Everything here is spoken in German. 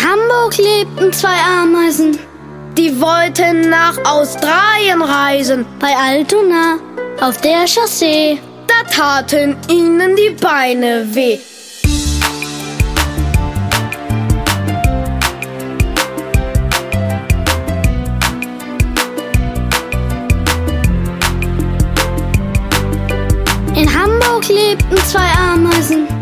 Hamburg lebten zwei Ameisen, die wollten nach Australien reisen. bei Altona auf der Chaussee. Da taten ihnen die Beine weh. In Hamburg lebten zwei Ameisen,